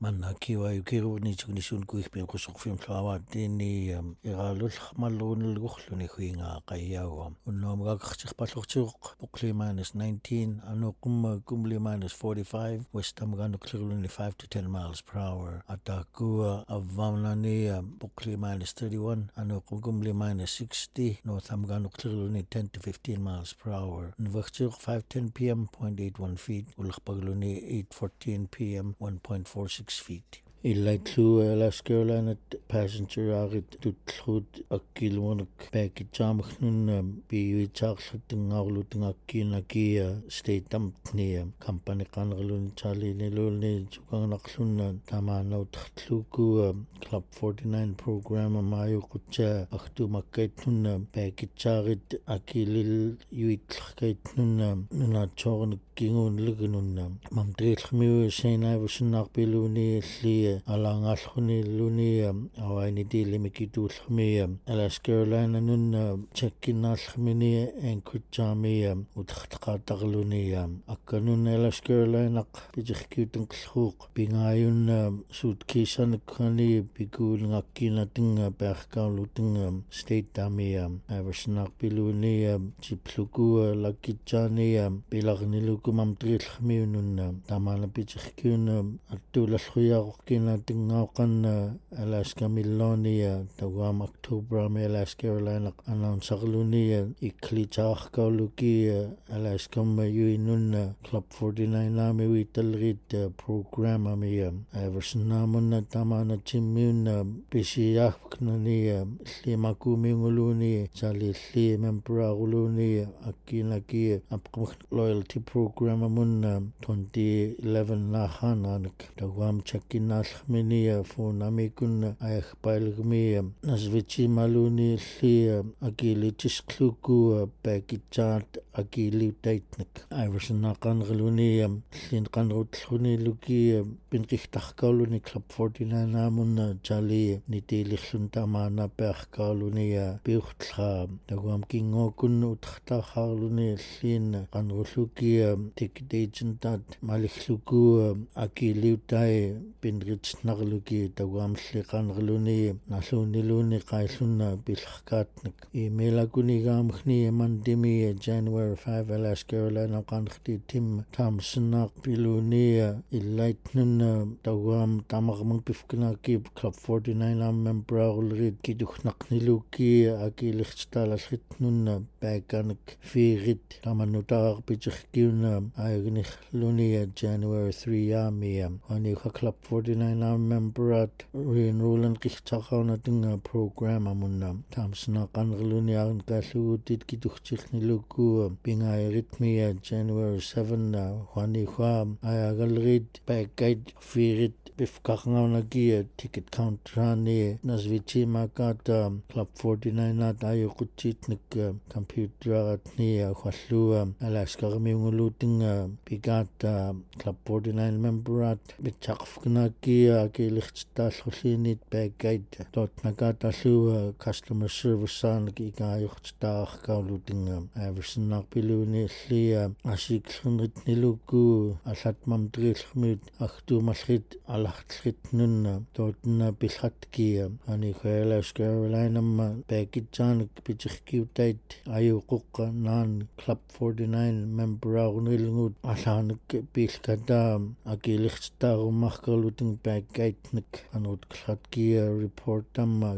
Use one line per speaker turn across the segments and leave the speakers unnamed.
manna kiwa yukiruuni tuknisun kuihpin qusuqfim llawaatini iraalul malluunilguqluni huinga qayyawam unnoomgaqartiqpallortiuq puqlimanis 19 anuqumma kumlimanis 45 westamganuqlirluni 5 to 10 miles per hour atakua avvamnani puqlimanis 31 anuqum kumlimanis 60 northamganuqlirluni 10 to 15 miles per hour nvertiuq 5:10 p.m. 0.81 feet ulaqpagluni 8:14 p.m. 1.46 feet. Ilaitlu Las Carolina passenger arit tutlud akkilmunak paakitsaamaghnun piuitaarlutingaarlutingakkiinakia state amtni company qanerluni taalinilulni tukangnaqlunna tamaanautartluku club 49 program maayuqutsa artumakkaitnunna paakitsaarit akilil yuitlarkaitnunna nunaatsoornik kinguunlugununna mamtriillmiu sainaavussinnaarpiluni alli алаангааллуниллуни аваинитиилимикитууллерми Las Carolina нунна чаккиннааллермини анкутсаами утертеқаатарлуни акканунна Las Carolina питеркиутенқллрууқ пингааюнна суutkissanukкани пикуулингаккинатинга пеаркаарлутинга стейттаами аваснаарпилуни типлукуа лаккитсаани пиларнилукумам трииллермиунунна тамаана питеркиуна аттуулаллуяа кинатингаоқанна Alaska Millonia tawam October Las Carolina announcерlunia iklitaarkaulukia Alaska mayuinunna Club 49 amiwi talrit program amia aversnaamunna tamana timmiunna pisiaaknania limakumiunguluni salilli memberaruluni akkinakia apqamuk loyalty program amunna 2011 nahaananak tawam chakkinaallerminia funamikun ayakpailgmi nasvichi maluni li akilitisqluku pakitsaat akilitaitnak iversnaqanrluni linqanrutluni luki pinqihtarkauluni club 49 amunna chali nitilillun tamaana pearkaaluni piurtla tawam kingookun utartaarluni lin qanrulluki ticket agentat malilluku akiliutai pinritsnarluki tawamlliqanerluni nalluuniluni qaillunna pillerkaatnak imelakunigaamgni mandimi January 5 Las Carolina qanerti tim tamsnaaq piluni illaitnunna tawam tamarmang pifknaaki club 49 am memberarulrit kidugnaqniluki akilirtstaalalritnunna paakanak fiirit tamanutaarpitirkiunna aagnihluni January 3 ami aniuqa club 49 am memberat renewal qihtaraunatinga program amunna tamsnaaqanerluni aarinqaallugutit kituhtirniluku pingaayiritmia January 7 waniqa ayagalrit paakait fiirit pifqarngaunaki ticket counterani nasvichi makata club 49 at ayuqutitnik computeratni khallua alaskarmiungulutinga pikata club 49 memberat bitaqfknaki akilirtstaallurlinit paakait totnakatallu customer service aanki ikaajortaarkaulutinga avissinnaarpiluni allia asiklernritniluku allatmam trillermiut artuumalrit alartlritnunna totna pillatkia ani Las Carolina paakitsaanik pitirkiutait ayuqoqqa naan club 49 memberarunilngut allaanik pilkata akilirtstaarumarkaluting paakaitnik anut klatkia reportamma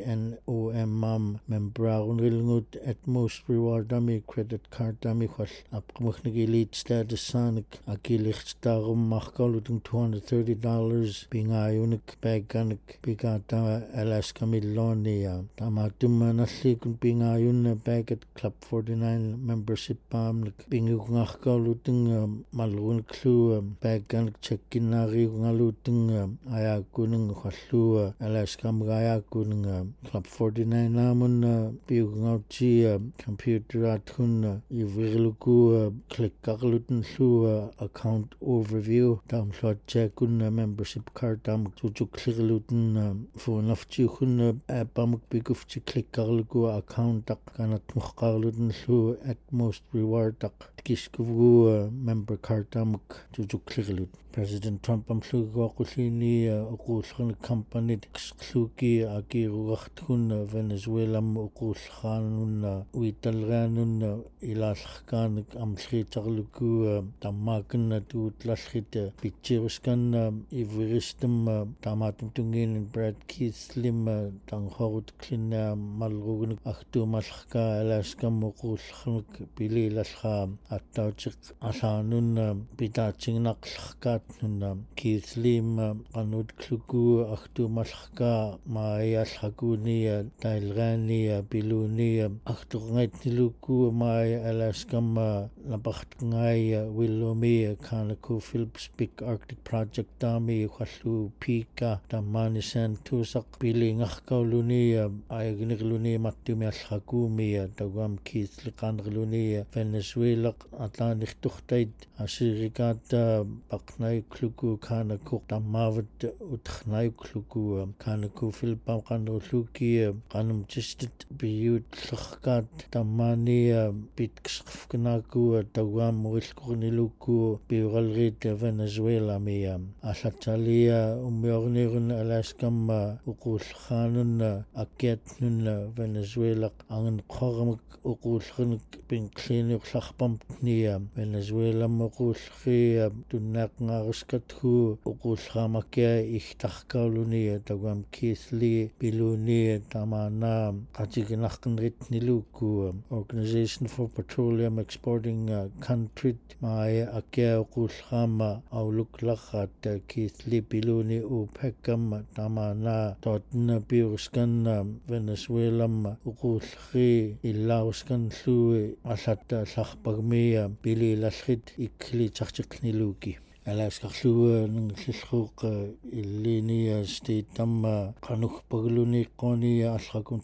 KNOM memberarunilngut at most rewardami credit cardami khall apqmuknik elite status saanik akilirtstaarumarkaluting $230 pingaayunik paakanik pikata Alaska Millonia tamatummanallikun pingaayunna paakat club 49 membership paamnik pinguqngarkalutinga malruniklu paakanik chakkinnaariuqngalutinga ayaakuninga khallua Alaska mgayaakuninga club 49 amunna piuqngautia computeratkunna ivirluku klikkarlutinlua account overview tamluatjaakunna membership card tamuk tutuklirlutinna fuunaftiukunna appamuk pikufti klikkarluku account taq kanatmuqqarlutinlua at most reward taq kiskuvu member Cartamuk jujuklirlut President Trump amsluguaqulliini uquullqani company xluki akiruartkun Venezuela uquullqaanunna uitalrianunna ilaallarkaanik amlriitarluku tammaakanna tuutlallrit pitchiruskanna iviristamma tamaatum tungiinin Brad Keithlim tanghorutklina malrugunik artuumallarka alaskam uquullqanik pililallqa attautik alaanunna pitaatinginaqlarkaatnunna Keithlim qanutkluku artuumallarka maayallaquni tailraani piluni artuqngaitniluku maay alaskam napartngai willumi Conoco Phillips Big Arctic Project tami khallu pika tamani santusaq pilingarkauluni ayaginirluni mattumiallaqumi tawam Keithliqanerluni Venezuela atlaanirturtait asirikaata paqnayukluku Conoco tammavat utrnayukluku Conoco Philippa qanerluki qanumtistit biyutllerkaat tammani pitksqfknaku tawam murilqurniluku piuralrit Venezuela mia allatsalia ummiornirun alaskam uquullqaanunna akkiatnunna Venezuela angan qoramak uquullqanik pinqliiniurlarpamtnia Venezuela uquullqi tunnaaqngaariskathu uquullqaamakia ihtarkauluni tawam Keithli piluni tamana qatiginarqinritniluku Organization for Petroleum Exporting Country maaya akia uquullqaama auluklarrat Keithli piluni upekam tamana totna piuruskanna Venezuela uquullqi illaaruskanlui allatta llarpagmia pililallrit iklitartiqniluki Alaskarlu ningllilluq illini state tamma qanuqpagluni qoni allaqum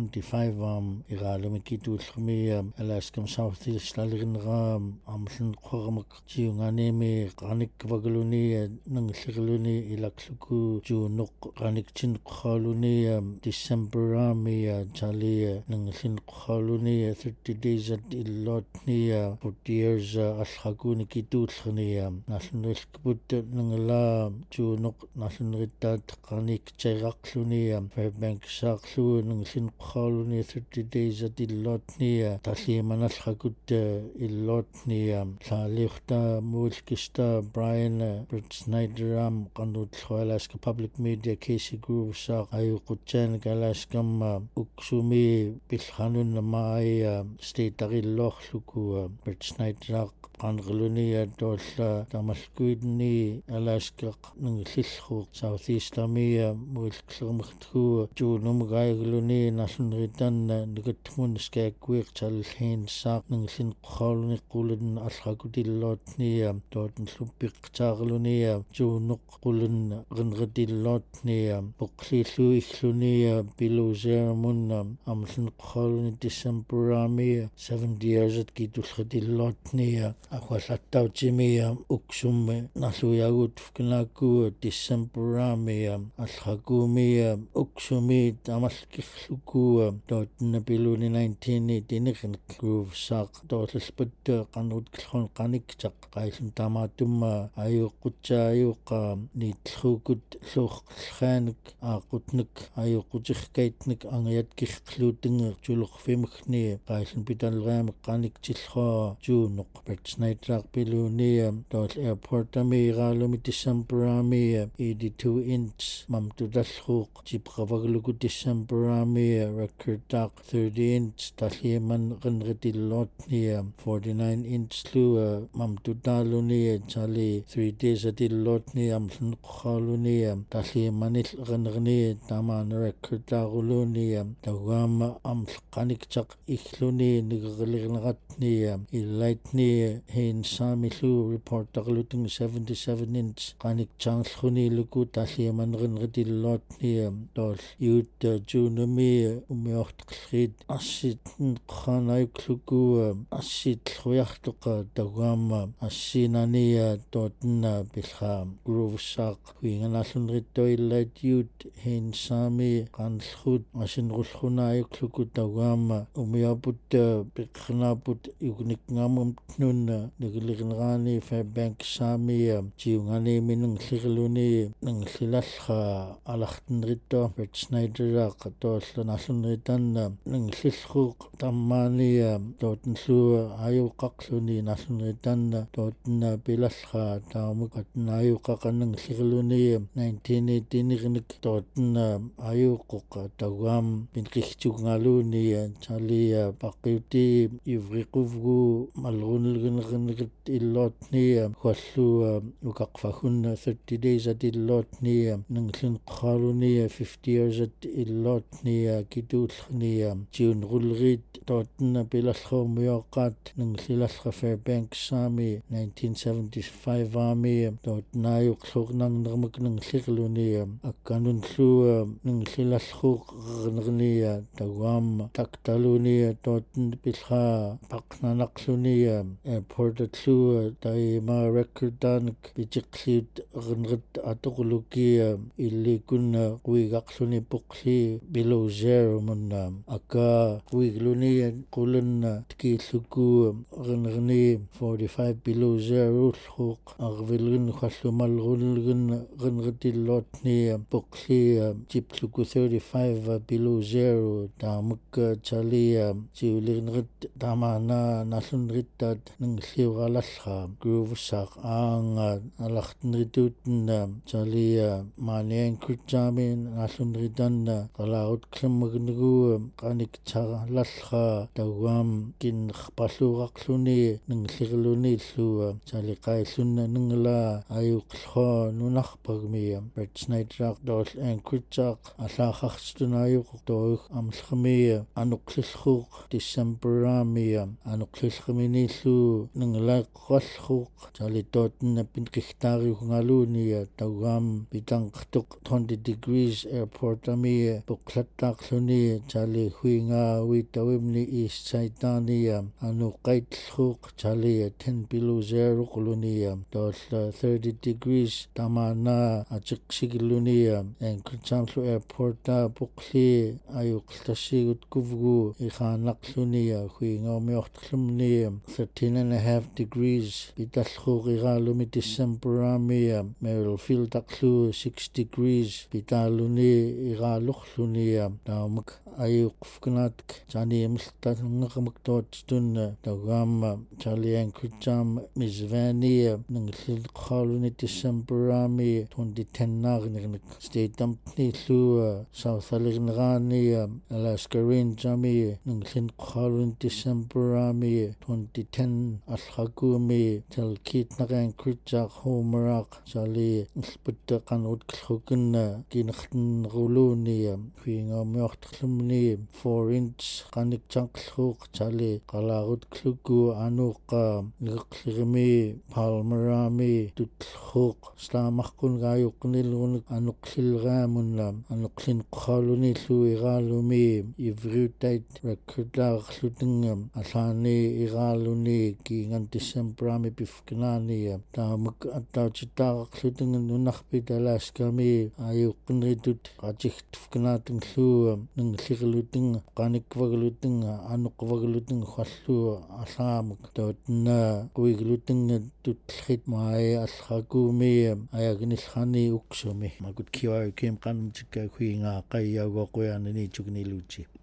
2025 iraalumikituullmi Alaskam Southeast lalerinra amlun qoramak jiunganimi qanikvagluni ningllirluni ilakluku juunuq qaniktinqaluni Decemberami tali ninglin qaluni 30 days at illotni 40 years allaquni kituullni nallun Kibut nangala juunuq nallunrittaat qaniktairaqluni Fairbanks saaqlu nanglin qaaluni 30 days at illotni tallimanallaqut illotni saaliurta muulkista Brian Snyderam qanuutllu Alaska Public Media Casey Group saaq ayuqutjaanik Alaskam uksumi pilqanun maai state arillorluku Snyderak qanerluni tolla tamalkuidni Alaska ninglillruq Southeast Amia muilqlermertku juunumgaigluni nallunritanna nikatmun skaakuiq tallhin saaq ninglin qaaluni qulun allaqutillotni tootnluppiqtaarluni juunuq qulun rinritillotni poqlillu illuni piluseeramun amlun qaaluni Decemberami 70 years at kitullritillotni aquallattautimi uksum nalluyagut fknaku Decemberami allaqumi uksumi tamalkirluku tootna piluni 19 tiniqin groove saaq toollput qanuutklhon qanikchaq qaillun tamaatumma ayuqqutsaayuqa niitlluukut lluuqqlxaanik aaqutnik ayuqqutirkaitnik angayatkirqluutingeq julorfimgni qaillun pitalraamik qaniktillua juunuq Snyderak piluni tool airportami iraalumi Decemberami 82 inch mamtudallruuq jipravagluku Decemberami recordaq 30 inch talliman qinritillotni 49 inch lu mamtutaaluni tali 3 days atillotni amlunqaaluni tallimanil qinrni tamaan recordaquluni tawama amlqanikchaq illuni nigerlirneratni illaitni hin saamillu reportaqluting king 77-inch qanik changlkhuniluku talliamanerinritillootni tool youth junami umiortqillriit assit qanaayukluku assit lhujartuqa taguama assinania tootna pilha groovsaaq huinganallunrittoillait youth hinsami qanllhut asinrullhunaayukluku taguama umiaput piqqnaaput yuknikngamum tnunna nikiliqnerani Fairbank saami jiungani minunglliriluni nunglilallqa alartinritto Brett Snyderaq toollanallunritanna nunglillquq tammaani tootnllu ayuqaqluni nallunritanna tootna pilallqa taamuqatna ayuqaqannunglliriluni 1918 tootna ayuquq taguam pinqigtugngaluni chalia paqiuti ivriquvgu malrunilgnernerit illootni huallu ukaqfahunna 30 days at illootni nungllinqarluni 50 years at illootni kituullni jiunrulrit tootna pilallqaumioqqaat nunglilallqa Fairbank saami 1975 aami tootna ayuqlluqnarnermak nunglliriluni akkanunllu nunglilallquq nerni taguam taktaluni tootna pilha paqnanaqluni airportatlu taima recordtanak pichiqliut ernerit atoquluki illikunna quigaqluni puqli below zero munna akka quigluni qulanna tkilluku ernerni 45 below zero lhuq arvilgun khallumalrunilgun renritillootni puqli jipluku 35 below zero taamuk chalia jiulirnerit tamana nallunrittat nunglliuralallqa groovsaaq aanga alartinrituutna chalia maaniankrutsaami nallunritanna qalaarut klammagnegu qanik charallqa taguam kinnerpalluuraqluni nunglliriluni illu chaliqaillunna nungla ayuqllho nunarpagmi Brett Snyderaq tool ankrutsaaq allaaqartunaayuq toog amllqami anuqlillquq Decemberaami anuqlillqaminillu nunglaiqqallquq chalitootna pinqigtaariugngaluni taguam pitanqtuq 20 degrees airport ami puqlattaaqluni chali huinga uitawimni east sideani anuqaitlquq chali 10 below zero quluni tool 30 degrees tamana achiqsigilluni ankrutsaamlu airport puqli ayuqlltassigut kuvgu iqaanaqluni huingaumiortqllumni 13.5 degrees pitallquq iqaalumi Decemberaami Merrillfield taqlu 6 degrees pitaaluni iqaaluqluni taamuk ayuqfknaatk chaniimlltanngaqmak toottunna taguama chaliankrutsaam misvaani nunglliqqaaluni Decemberaami 2010 naarnirnik stateampnillu South Alirnerani Alaska Rangeami nungllinqqaaluni Decemberaami 2010 allqakuumi talkiitnaqaankrutsaaq Homeraq chali nllputtaqanrutkillhukunna kinerneruluni huingaumiortqllumni 4-inch qanik chanqllhuuq chali qalaarutklluku anuqa nigeqlirimi Palmeraami tutllhuuq slaamarqungaayuqqnilrunik anuqlilraamunna anuqlinqqaaluni illu iqaalumi ivriutait recordlaaqerlutinga allaani iqaaluni kiingan Decemberaami pifknaani taamuk attautitaaqerlutinga nunarpit Alaskami ayuqqnritut qatigtfknaatingluu nunglliqlutinga qanikvaglutinga anuqvaglutinga huallu allaamuk tootna quiglutinga tutllrit maai allqakuumi ayagnillqani uksumi makut kiwaikim qanmtikka huinga qayyaugoquyaanani chukniluchi